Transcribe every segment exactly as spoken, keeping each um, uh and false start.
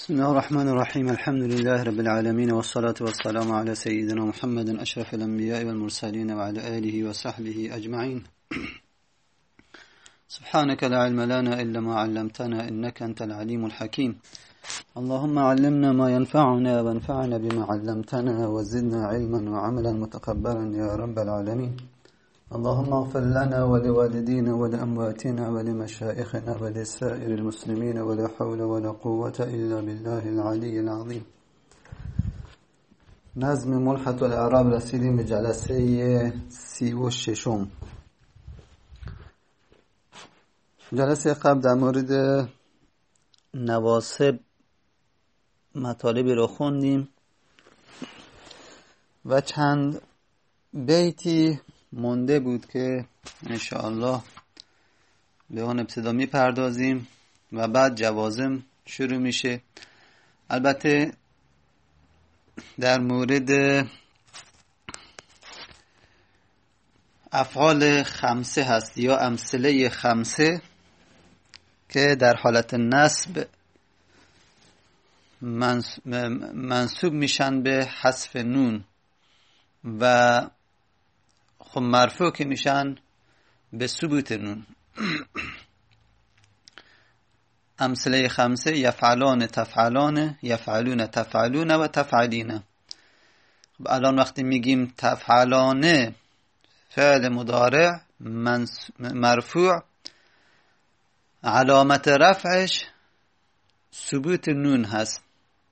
بسم الله الرحمن الرحيم الحمد لله رب العالمين والصلاة والسلام على سيدنا محمد أشرف الأنبياء والمرسلين وعلى آله وصحبه أجمعين. سبحانك لا علم لنا إلا ما علمتنا إنك أنت العليم الحكيم. اللهم علمنا ما ينفعنا وانفعنا بما علمتنا وزدنا علما وعملا متقبلا يا رب العالمين. اللهم اغفر لنا ولوالدينا ولأمواتنا ولمشائخنا ولسائر المسلمين ولا حول ولا قوة إلا بالله العلي العظيم. نظم ملحة الإعراب رسیدیم به جلسه سی و ششم. جلسه قبل در مورد نواصب مطالبی رو خوندیم و چند بیتی مونده بود که انشاءالله به اون ابتدا می پردازیم و بعد جوازم شروع میشه. البته در مورد افعال خمسه هست یا امثله خمسه که در حالت نصب منصوب میشن به حذف نون و خب مرفوع که میشن به ثبوت نون. امثله خمسه یفعلان تفعلان، یفعلون تفعلون و تفعلین. خب الان وقتی میگیم تفعلان فعل مضارع مرفوع، علامت رفعش ثبوت نون هست.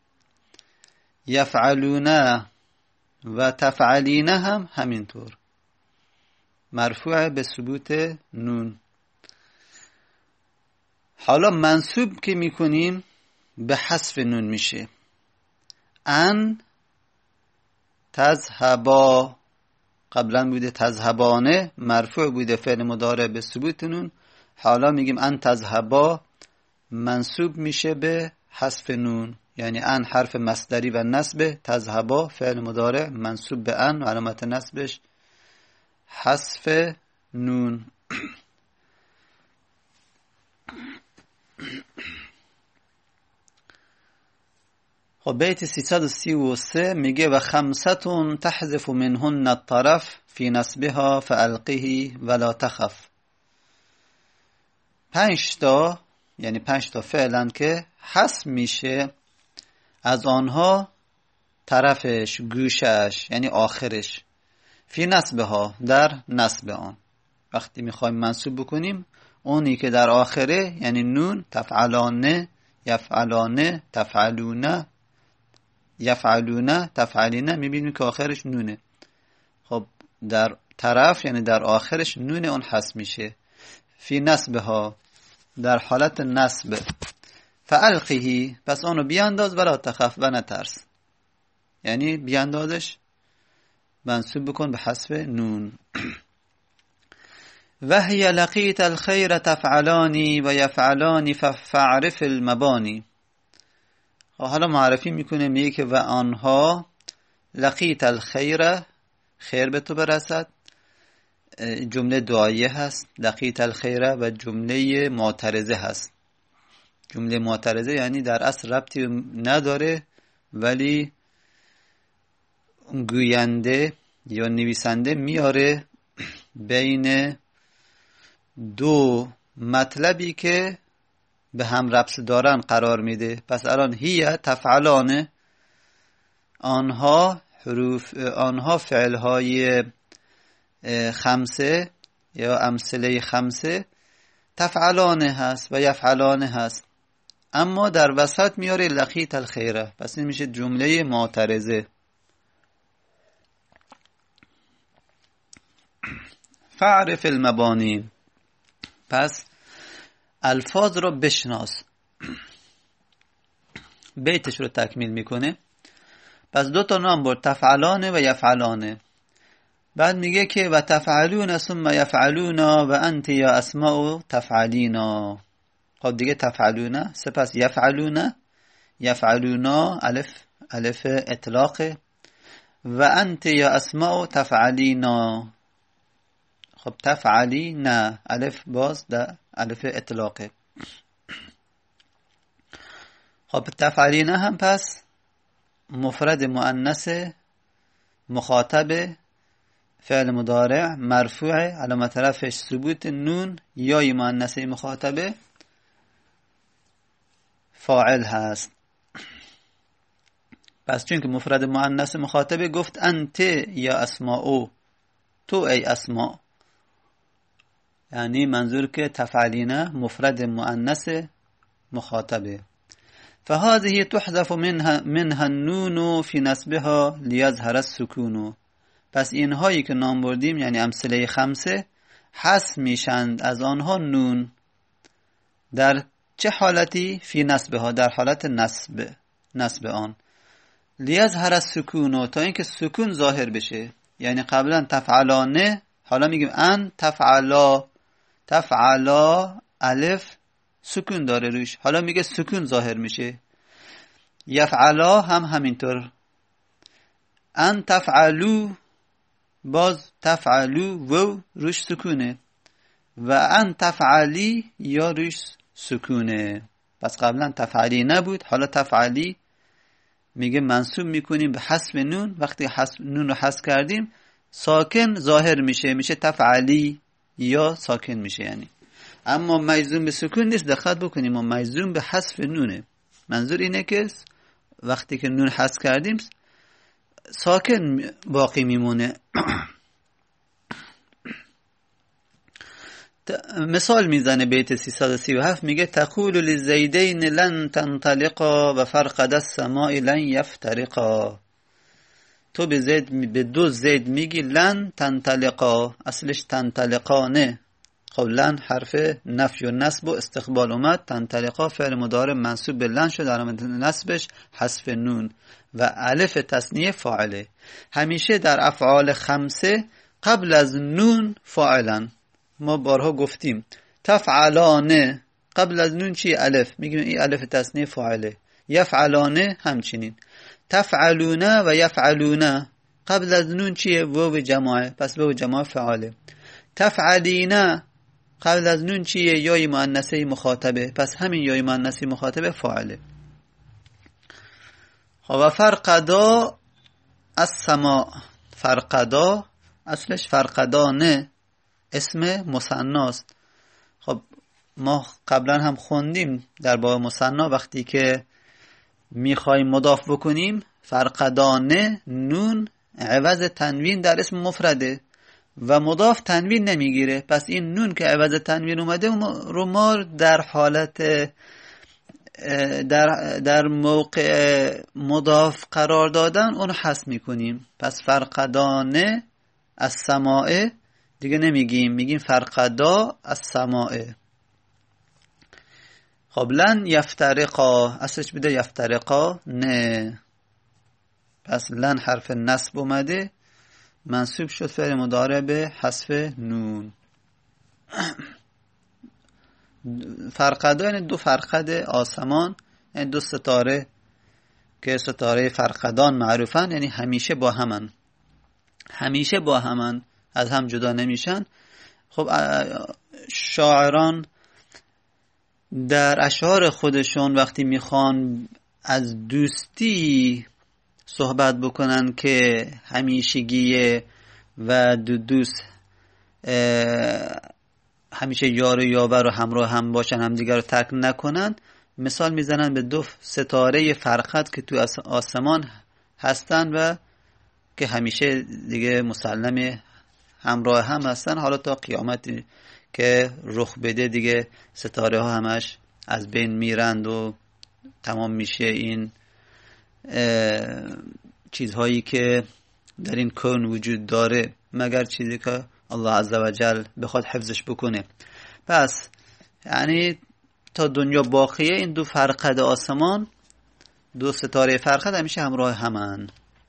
یفعلون و تفعلین هم همینطور مرفوع به ثبوت نون. حالا منصوب که میکنیم به حذف نون میشه. ان تذهبا، قبلا بوده تذهبانه، مرفوع بوده فعل مضارع به ثبوت نون. حالا میگیم ان تذهبا منصوب میشه به حذف نون، یعنی ان حرف مصدری و نصب، تذهبا فعل مضارع منصوب به ان و علامت نصبش حذف نون. خب بیت سیصد و سی و سه میگه و خمستون تحذف منهن الطرف فی نصبها فالقه ولا تخف. پنج تا، یعنی پنج تا فعلن که حذف میشه از آنها طرفش، گوشش، یعنی آخرش، فی نصبها در نصب آن. وقتی میخوایم منصوب بکنیم اونی که در آخره، یعنی نون، تفعلان، یفعلان، تفعلون، یفعلون، تفعلین، میبینیم که آخرش نونه. خب در طرف یعنی در آخرش نون اون حذف میشه. فی نصبها در حالت نصب. فالقه پس اونو بیانداز ولا تخف و نترس، یعنی بیاندازش منصوب بکن به حذف نون. و هی لقیت الخیر تفعلانی و یفعلانی فعرف المبانی. حالا معرفی میکنه، میگه که و آنها لقیت الخیر، خیر به تو برسد. جمله دعایه هست لقیت الخیر و جمله معترضه هست. جمله معترضه یعنی در اصل ربطی نداره ولی گوینده یا نویسنده میاره بین دو مطلبی که به هم ربط دارن قرار میده. پس الان هی تفعلان، آنها حروف، آنها فعلهای خمسه یا امثله خمسه تفعلان هست و یفعلان هست، اما در وسط میاره لقیت الخیره، پس این میشه جمله معترضه. فعرف المبانی، پس الفاظ رو بشناس. بیتش رو تکمیل میکنه. پس دو تا نام برد، تفعلانه و یفعلانه. بعد میگه که و تفعلون ثم یفعلون و انت یا اسماء تفعلینا. خب دیگه تفعلون سپس یفعلون، یفعلون الف الف اطلاق، و انت یا اسماء تفعلینا. خب تفعلی نه الف باز ده الف اطلاقه. خب تفعلینه هم پس مفرد مؤنث مخاطب فعل مضارع مرفوع علامت رفعش ثبوت نون یا مؤنث مخاطبه فاعل هست. پس چون که مفرد مؤنث مخاطبه گفت انت یا اسماء، تو ای اسماء، یعنی منظور که تفعلینه مفرد مؤنث مخاطبه. فهذه تحذف منها منها النون في نسبها ليظهر السكون. پس اینهایی که نام بردیم یعنی امثله خمسه حذف میشند از آنها نون. در چه حالتی؟ فی نسبها، در حالت نسب نسب آن. لیظهر السکون، تا اینکه سکون ظاهر بشه. یعنی قبلا تفعلانه، حالا میگیم ان تفعلا، تفعلا الف سکون داره روش، حالا میگه سکون ظاهر میشه. یفعلا هم همینطور، ان تفعلو باز تفعلو و روش سکونه و ان تفعلی یا روش سکونه. پس قبلا تفعلی نبود، حالا تفعلی میگه منصوب میکنیم به حذف نون. وقتی حذف نون رو حذف کردیم ساکن ظاهر میشه، میشه تفعلی یا ساکن میشه یعنی. اما مجزوم به سکون نیست، دقت بکنیم، ما مجزوم به حذف نونه. منظور اینه که وقتی که نون حذف کردیم ساکن باقی میمونه. مثال میزنه بیت سیصد و سی و هفت، میگه تقول للزیدین لن تنطلقا و فرقد السماء لن یفترقا. تو به زید، به دو زید میگی لن تنطلقا، اصلش تنطلقانه. خب لن حرف نفی و نصب و استقبال اومد، تنطلقا فعل مضارع منصوب به لن شد، علامت نصبش حذف نون و الف تثنیه فاعله. همیشه در افعال خمسه قبل از نون فاعلن. ما بارها گفتیم تفعلانه قبل از نون چی؟ الف، میگیم این الف تثنیه فاعله. یفعلانه همچنین. تفعلونه و یفعلونه قبل از نون چیه؟ واو جماعه، پس واو جماعه فعاله. تفعلینه قبل از نون چیه؟ یای مؤنثه مخاطبه، پس همین یای مؤنثه مخاطبه فاعله. خب فرقدا السماء، فرقدا اصلش فرقدانه، اسم مثناست. خب ما قبلا هم خوندیم در باب مثنا وقتی که میخوایم مضاف بکنیم فرقدانه نون عوض تنوین در اسم مفرده و مضاف تنوین نمیگیره. پس این نون که عوض تنوین اومده رو ما در حالت در در موقع مضاف قرار دادن اون حذف میکنیم. پس فرقدانه از سماع دیگه نمیگیم، میگیم فرقدا از سماع. خب لن یفترقا اصلش بده یفترقا نه، پس لن حرف نصب اومده منصوب شد فعل مضارع به حذف نون. فرقدا یعنی دو فرقد آسمان، یعنی دو ستاره که ستاره فرقدان معروفن، یعنی همیشه با همن، همیشه با همن، از هم جدا نمیشن. خب شاعران در اشعار خودشون وقتی میخوان از دوستی صحبت بکنن که همیشگیه و دو دوست همیشه یار و یاور و همراه هم باشن، همدیگر رو ترک نکنن، مثال میزنن به دو ستاره فرقد که تو آسمان هستن و که همیشه دیگه مسلمه همراه هم هستن، حالا تا قیامت که رخ بده دیگه ستاره ها همش از بین میرند و تمام میشه این چیزهایی که در این کون وجود داره مگر چیزی که الله عزوجل بخواد حفظش بکنه. پس یعنی تا دنیا باقیه این دو فرقد آسمان، دو ستاره فرقد همیشه همراه همن.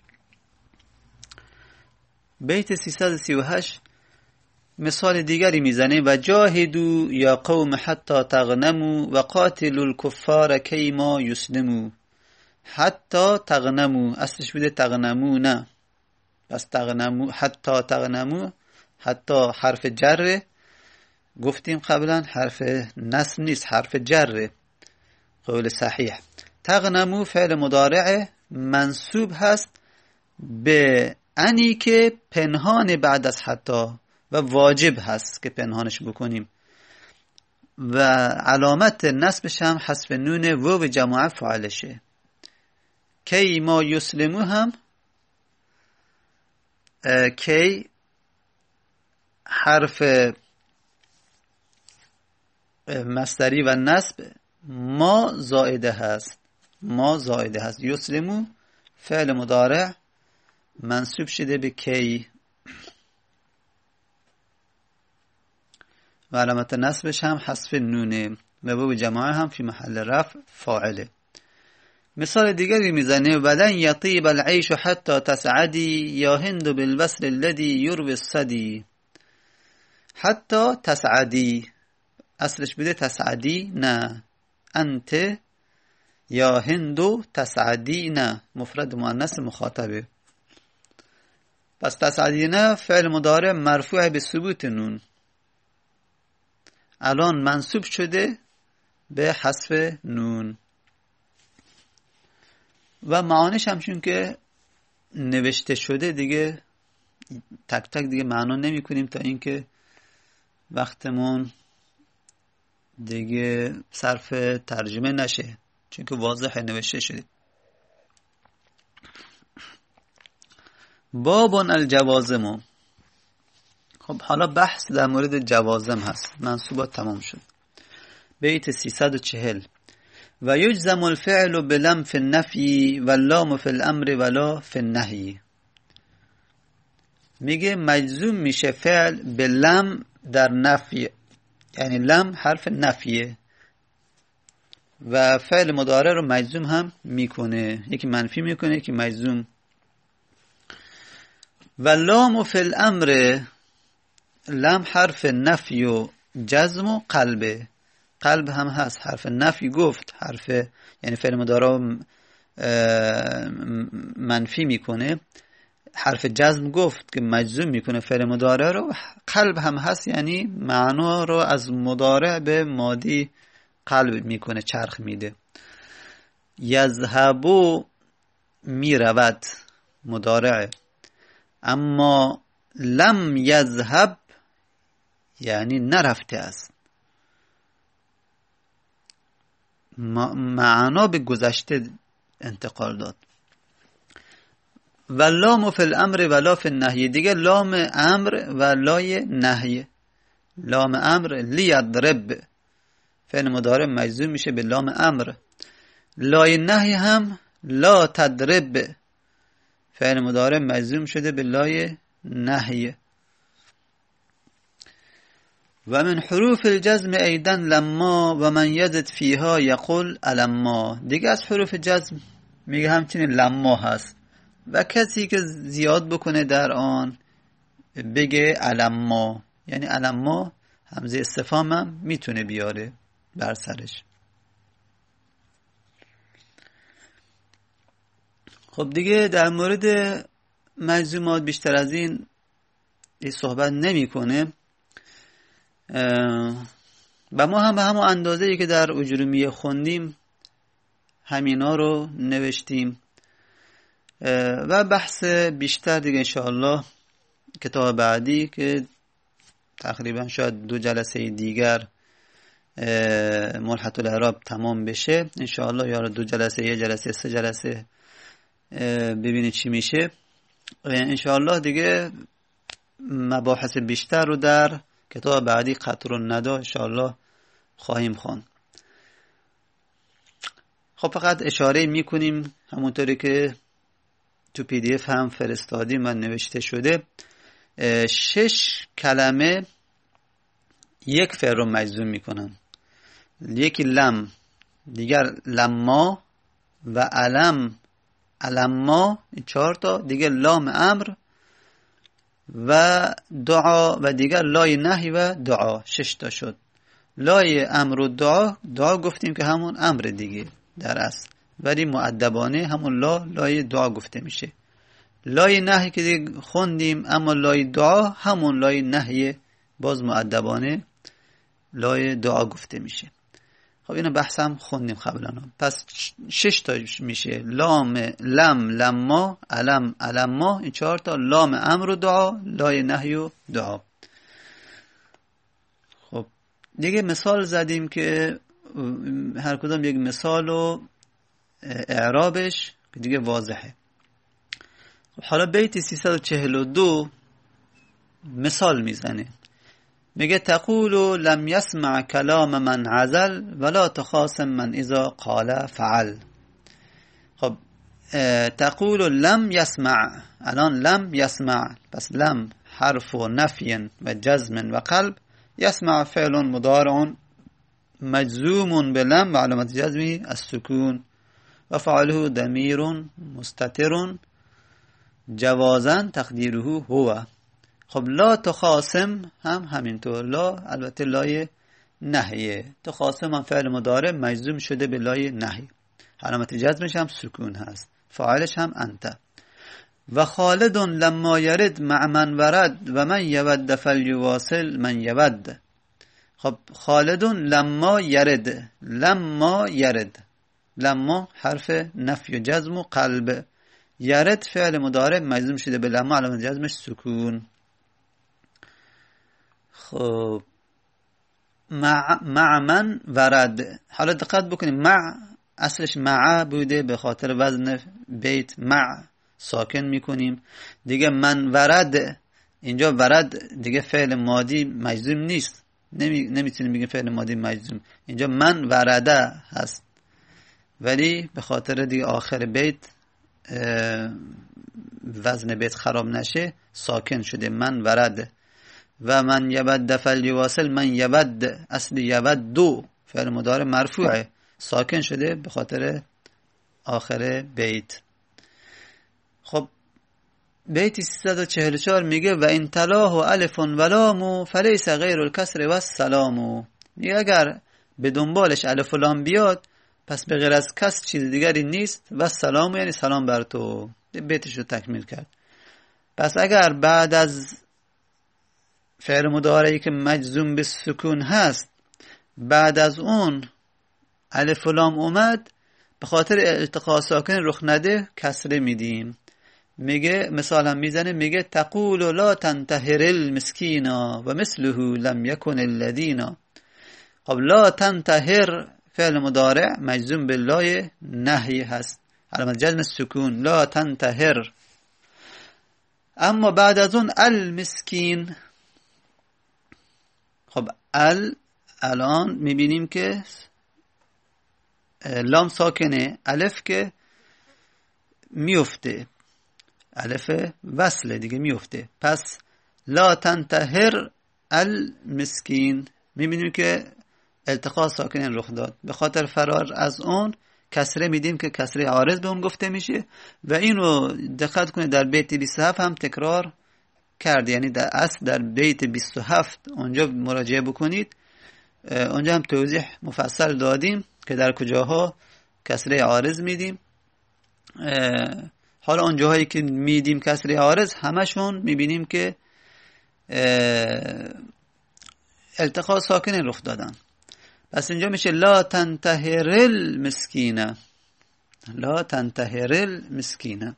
بیت سیصد و سی و هشت مثال دیگری میزنه و جاهدوا یا قوم حتی تغنموا و قاتلوا الکفار کیما یسلموا. حتی تغنموا اصلش بوده تغنمو نه، پس تغنمو حتی تغنمو، حتی حرف جره، گفتیم قبلا حرف نصب نیست، حرف جره قول صحیح. تغنمو فعل مضارع منصوب هست به انی که پنهان بعد از حتی و واجب هست که پنهانش بکنیم و علامت نصبش هم حذف نون و جماعه فاعلشه. کی ما یسلمو هم کی حرف مصدری و نصب ما زائده هست، ما زائده هست. یسلمو فعل مضارع منصوب شده به کی و علامت نصبش هم حذف نونه و واو جماعه هم فی محل رفع فاعله. مثال دیگری میزنه ولن یطیب العیش حتی تسعدی یا هند بالوصل الذی یروی الصدی. حتی تسعدی اصلش بوده تسعدی نه، انت یا هندو تسعدی نه، مفرد مؤنث مخاطبه. پس تسعدی نه فعل مضارع مرفوع به ثبوت نون، الان منصوب شده به حذف نون و معانیش هم چون که نوشته شده دیگه تک تک دیگه معنا نمی کنیم تا اینکه وقتمون دیگه صرف ترجمه نشه، چون که واضح نوشته شده. بابون الجوازم. خب حالا بحث در مورد جوازم هست. منصوبات تمام شد. بیت سیصد و چهل و یجزم الفعل بلم فی النفی و لام فی الامر ولا فی النهی. میگه مجزوم میشه فعل به لم در نفی، یعنی لم حرف نفیه و فعل مضارع رو مجزوم هم میکنه، یکی منفی میکنه یکی مجزوم. و لام فی الامر، لام حرف نفی و جزم و قلبه، قلب هم هست. حرف نفی گفت حرف یعنی فعل مضارع منفی میکنه، حرف جزم گفت که مجزوم میکنه فعل مضارع رو. قلب هم هست یعنی معنا رو از مضارع به ماضی قلب میکنه، چرخ میده. یذهبو میرود مضارع، اما لم یذهب یعنی نرفته است، معنا به گذشته انتقال داد. و لام فی الامر و لا فی النهی، دیگه لام امر و لای نهی. لام امر لیضرب فعل مضارع مجزوم میشه به لام امر. لای نهی هم لا تضرب فعل مضارع مجزوم شده به لای نهی. و من حروف الجزم ایضا لما و من یزد فیها یقول الما. دیگه از حروف جزم میگه همچنین لما هست و کسی که زیاد بکنه در آن بگه الما، یعنی الما همزه استفهام هم میتونه بیاره بر سرش. خب دیگه در مورد مجزومات بیشتر از این صحبت نمی کنه و ما هم به همون اندازه‌ای که در اجرومیه خوندیم همینا رو نوشتیم و بحث بیشتر دیگه انشاءالله کتاب بعدی که تقریبا شاید دو جلسه دیگر ملحة الاعراب تمام بشه انشاءالله، یا دو جلسه یه جلسه سه جلسه ببینید چی میشه انشاءالله. دیگه مباحث بیشتر رو در کتاب بعدی قطر الندى انشاءالله خواهیم خوند. خب فقط اشاره میکنیم همونطوری که تو پی دی اف هم فرستادیم و نوشته شده، شش کلمه یک فعل رو مجزوم میکنن. یکی لم، دیگر لما و علم علما، این چهار تا. دیگه لام امر و دعا و دیگر لای نهی و دعا، شش تا شد. لای امر و دعا، دعا گفتیم که همون امر دیگه در اصل، ولی مؤدبانه همون لا لای دعا گفته میشه. لای نهی که دیگه خوندیم، اما لای دعا همون لای نهی باز مؤدبانه لای دعا گفته میشه. خب اینو بحثم خوندیم قبلا. پس شش تا میشه: لام، لم، لما، علم، علما. این چهار تا: لام امر و دعا، لای نهی و دعا. خب دیگه مثال زدیم که هر کدام یک مثال و اعرابش دیگه واضحه. خب حالا بیت سیصد و چهل و دو مثال میزنه، میگه تقول لم يسمع کلام من عزل ولا تخاصم من اذا قال فعل. خب تقول لم يسمع، الان لم يسمع، پس لم حرف نفی و جزم و قلب، يسمع فعل مضارع مجزوم بلم و علامت جزمی السکون و فعله ضمیر مستتر جوازا تقدیره هو. خب لا تخاصم هم همینطور، لا البته لای نهیه، تخاصم هم فعل مضارع مجزوم شده به لای نهی، علامت جزمش هم سکون هست، فاعلش هم انت. و خالد لما یرد مع من ورد و من یود فلیواصل من یود. خب خالد لما یرد، لما یرد، لما حرف نفی و جزم و قلب، یرد فعل مضارع مجزوم شده به لما، علامت جزمش سکون. خب مع, مع من ورد. حالا دقت بکنیم، مع اصلش مع بوده، به خاطر وزن بیت مع ساکن میکنیم دیگه. من ورد، اینجا ورد دیگه فعل ماضی مجزوم نیست، نمی نمیتونیم بگیم فعل ماضی مجزوم، اینجا من ورده هست، ولی به خاطر دیگه آخر بیت وزن بیت خراب نشه ساکن شده، من ورد. و من یبد فلیواصل، من یبد اصلی یبد دو فعل مضارع مرفوعه، ساکن شده به خاطر آخر بیت. خب بیت سیصد و چهل و چهار میگه و این تلاه الف و لام فلیس غیر الکسر و السلام. میگه اگر به دنبالش الف و لام بیاد پس به غیر از کسر چیز دیگری نیست، و السلام یعنی سلام بر تو. بیتش رو تکمیل کرد. پس اگر بعد از فعل مضارعی که مجزوم به سکون هست بعد از اون الف و لام اومد، به خاطر التقاء ساکن رخ نده کسره میدیم. میگه مثال هم میزنه، میگه تقول لا تنتهر المسکینا و مثله لم یکن الذین. خب لا تنتهر فعل مضارع مجزوم به لای نهی هست، علامت جزم سکون، لا تنتهر. اما بعد از اون المسکین، خب ال الان میبینیم که لام ساکنه، الف که میفته، الف وصله دیگه میفته، پس لا تنتهر المسکین، میبینیم که التقاء ساکنین رخ داد. به خاطر فرار از اون کسره میدیم که کسره عارض به اون گفته میشه. و اینو دقت کنید در بیت بیست و هفت هم تکرار کرد، یعنی در اصل در بیت بیست و هفت اونجا مراجعه بکنید، اونجا هم توضیح مفصل دادیم که در کجاها کسره عارض میدیم. حالا اون جاهایی که میدیم کسره عارض همشون میبینیم که التقاء ساکن رخ دادن. پس اینجا میشه لا تنتهر المسکینه، لا تنتهر المسکینه.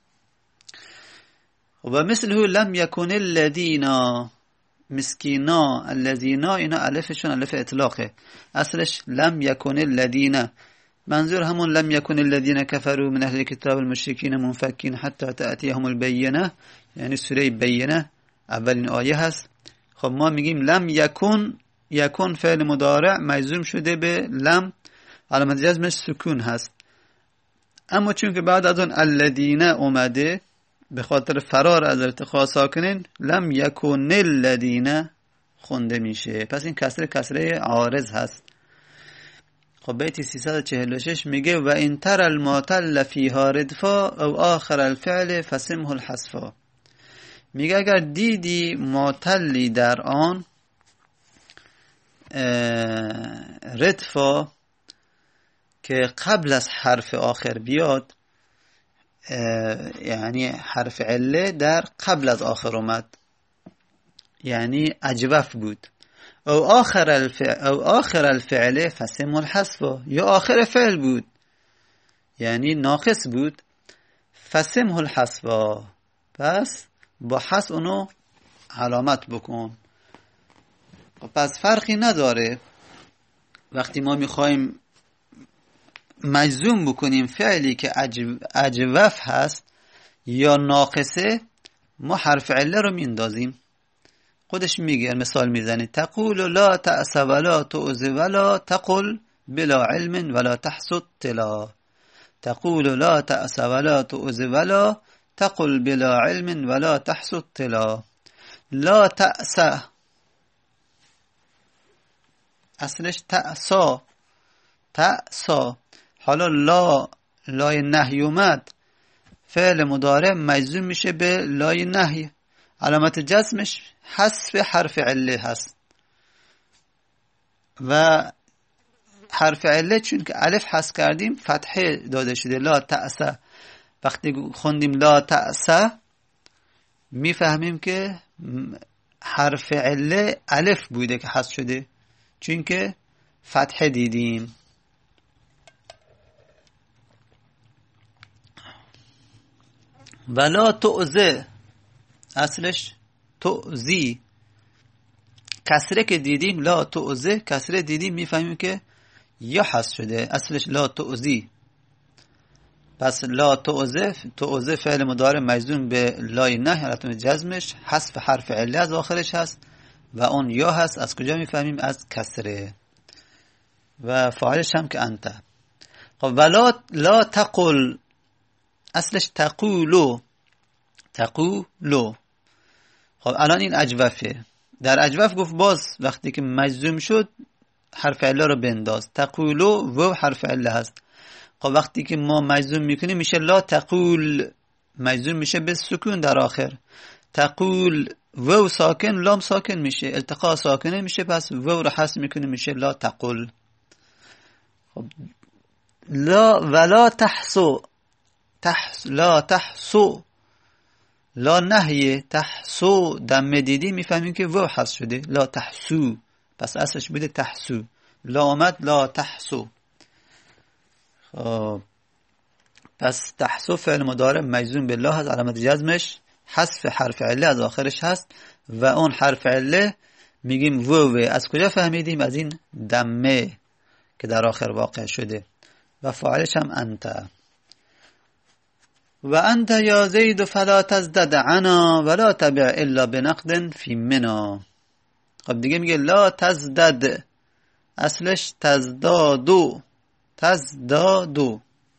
و مثله لم یکن الذین مسکینا، الذین اینا الفشون الف اطلاقه، اصلش لم یکن الذین، منظور همون لم یکن الذین کفروا من اهل کتاب المشرکین منفکین حتی تأتیهم البینه، یعنی سوره بینه اولین آیه هست. خب ما میگیم لم یکن، یکن فعل مضارع مجزوم شده به لم، علامت جزمش سکون هست. اما چون که بعد از اون الذین اومده به خاطر فرار از التقاء ساکنین لم یکن الذین خونده میشه، پس این کسره کسره عارض هست. خب بیت سیصد و چهل و شش میگه و این تر المعتل فیها ردفا او آخر الفعل فسمه الحذفا. میگه اگر دیدی معتلی در آن ردفا که قبل از حرف آخر بیاد، یعنی حرف عله در قبل از آخر اومد، یعنی اجوف بود، او آخر الفعل او آخر الفعل فسم الحذف، یا آخر فعل بود یعنی ناقص بود، فسم الحذف، پس با حذف اونو علامت بکن. پس فرقی نداره وقتی ما میخوایم مجزوم بکنیم فعلی که اجوف هست یا ناقصه، ما حرف عله رو میندازیم. خودش میگه، مثال میزنه، تقول لا تأس ولا تؤذ ولا تقل بلا علم ولا تحسد طلا. تقول لا تأس ولا تؤذ ولا تقل بلا علم ولا تحسد طلا. لا تأس اصلش تأسا، تأسا. حالا لا لای نهی اومد، فعل مضارع مجزوم میشه به لای نهی، علامت جزمش حذف حرف عله هست. و حرف عله چون که الف حذف کردیم فتحه داده شده، لا تأسا. وقتی خوندیم لا تأسا میفهمیم که حرف عله الف بوده که حذف شده، چون که فتحه دیدیم. ولا تؤذه اصلش تؤذی، کسره که دیدیم لا تؤذه، کسره دیدیم میفهمیم که یا حذف شده، اصلش لا تؤذی. پس لا تؤذه، تؤذه فعل مضارع مجزوم به لای نهی، علامت جزمش حذف حرف عله از آخرش هست و اون یا هست. از کجا میفهمیم؟ از کسره. و فاعلش هم که انت. خب ولا لا تقل اصلش تقولو، تقولو. خب الان این اجوفه، در اجوف گفت باز وقتی که مجزوم شد حرف عله رو بنداز، تقولو و حرف عله هست. خب وقتی که ما مجزوم میکنیم میشه لا تقول، مجزوم میشه به سکون در آخر. تقول و ساکن، لام ساکن میشه، التقاء ساکنه میشه، پس و رو حذف میکنیم میشه لا تقل. خب لا ولا تحسو، تحس لا تحسو، لا نهیه، تحسو دم دیدی میفهمیم که و حذف شده، لا تحسو، پس اصلش بوده تحسو، لا آمد لا تحسو. خب پس تحسو فعل مضارع مجزوم به لا هست، علامت جزمش حذف حرف عله از آخرش هست و اون حرف عله میگیم و. از کجا فهمیدیم؟ از این دمه که در آخر واقع شده. و فاعلش هم انت. و انت یا زید فلا تزدد عنا ولا تبع الا بنقد فی منا. خب دیگه میگه لا تزدد، اصلش تزدادو، تزدادو.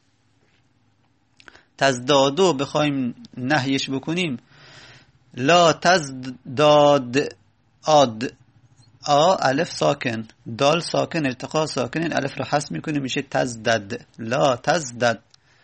تزدادو بخوایم نهیش بکنیم، لا تزداد، آد، آ الف ساکن، دال ساکن، التقاء ساکن، الف رو حذف میکنیم میشه تزدد، لا تزدد.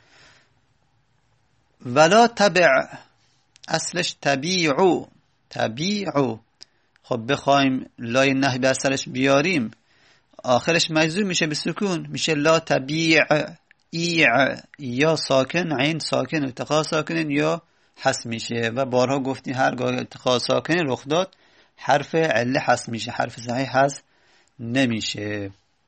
ولا تبع اصلش تبیعو، تبیعو. خب بخوایم لای نهی به اثرش بیاریم آخرش مجزوم میشه به سکون، میشه لا تبیع، ایع، یا ساکن، عین ساکن، التقاء ساکن یا حذف میشه. و بارها گفتی هرگاه التقاء ساکن رخ داد حرف عله حذف میشه، حرف صحیح حذف نمیشه.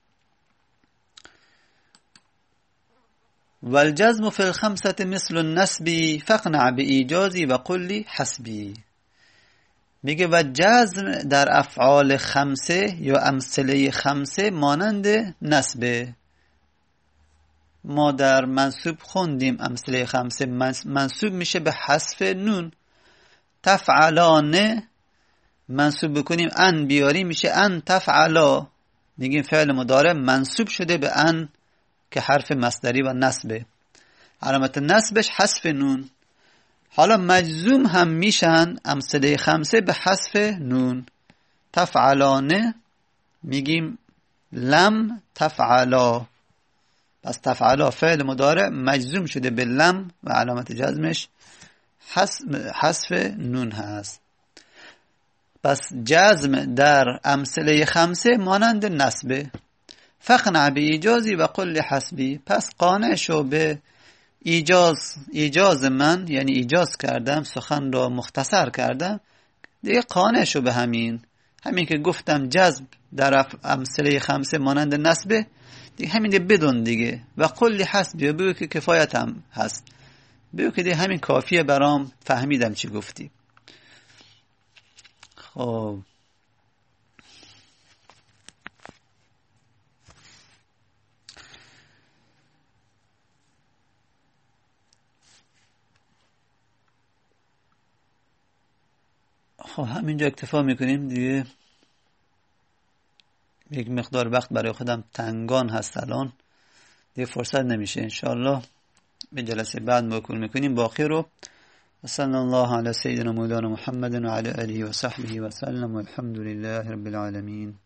والجزم في الخمسة مثل النسب فقنع بإيجازي وقل حسبي. میگه و جزم در افعال خمسه یا امثله خمسه مانند نسبه. ما در منصوب خوندیم امثله خمسه منصوب میشه به حذف نون. تفعلانه منصوب بکنیم ان بیاری میشه ان تفعلا. میگیم فعل مضارع منصوب شده به ان که حرف مصدری و نسبه، علامت نسبش حذف نون. حالا مجزوم هم میشن امثله خمسه به حذف نون. تفعلانه میگیم لم تفعلا، پس تفعلا فعل مضارع مجزوم شده به لم و علامت جزمش حذف نون هست. پس جزم در امثله خمسه مانند نسبه. فقنع به ایجازی و قل حسبی، پس قانع شو به ایجاز، ایجاز من یعنی ایجاز کردم، سخن را مختصر کردم، دیگه قانع شو به همین، همین که گفتم جذب در امثله خمسه مانند نسبه دیگه، همین دیگه بدون دیگه. و قل حسبی، بگو که کفایتم هست، بگو که دیگه همین کافیه برام، فهمیدم چی گفتی. خب خب همینجا اکتفا میکنیم دیگه، یک مقدار وقت برای خودم تنگان هست الان دیگه، فرصت نمیشه. انشاءالله به جلسه بعد مکمل میکنیم باقی رو. صلی الله علی سیدنا مولانا محمد و علی آله و صحبه و سلم و الحمد لله رب العالمین.